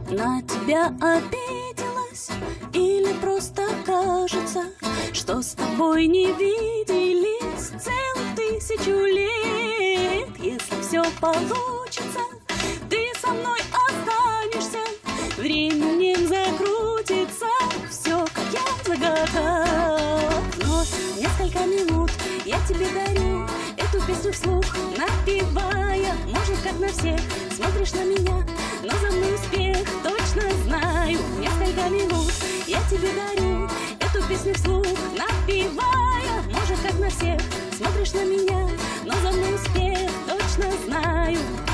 на тебя обиделась, или просто кажется, что с тобой не виделись целых 1000 лет. Если все получится, ты со мной останешься, временем закрутится все, как я загадала. Но несколько минут я тебе дарю эту песню вслух, напевая, может, как на всех смотришь на меня, но за мной успех точно знаю. Несколько минут я тебе дарю эту песню вслух, напевая, может, как на всех смотришь на меня, но за мной успех точно знаю.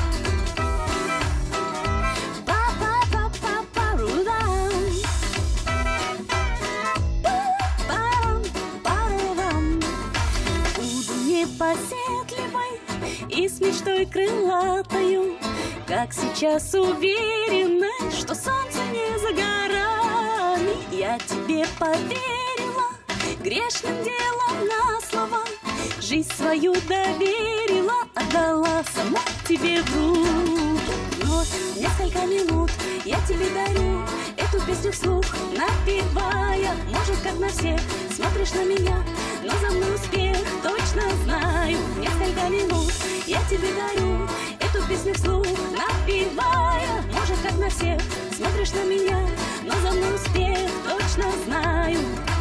Непоседливой и с мечтой крылатою, как сейчас уверенной, что солнце не за горами. Я тебе поверила грешным делом на слово, жизнь свою доверила, отдала сама тебе в руки. Но несколько минут я тебе дарю эту песню вслух, напевая, может, как на всех смотришь на меня, но за мной успех точно знаю. Несколько минут я тебе дарю эту песню вслух, напевая, может, как на всех смотришь на меня, но за мной успех точно знаю.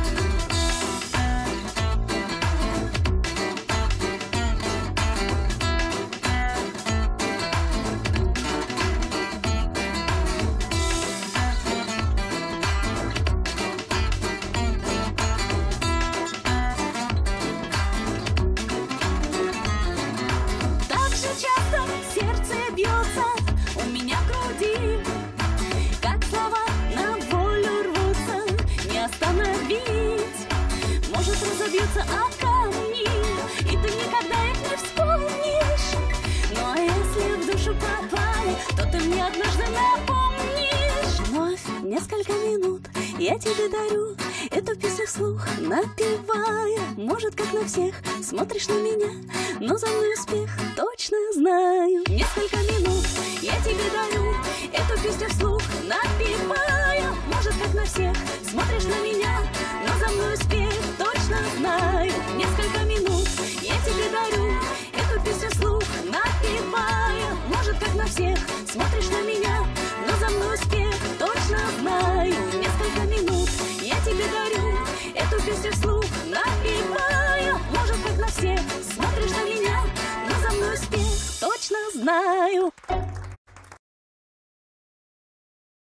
Сердце бьется у меня в груди, как слова на волю рвутся, не остановить. Может, разобьются о камни, и ты никогда их не вспомнишь. Но если в душу попали, то ты мне однажды напомнишь. Вновь несколько минут я тебе дарю эту песню вслух, напевая, может, как на всех смотришь на меня, но за мной успех точно знаю. Несколько минут я тебе дарю эту песню вслух, напевая, может, как на всех смотришь на меня, но за мной успех точно знаю. Несколько минут я тебе дарю эту песню вслух, напевая, может, как на всех смотришь на меня, но за мной успех точно знаю. Несколько минут я тебе дарю эту песню вслух, напевая, может, как на всех смотришь на меня, но за мной успех точно знаю.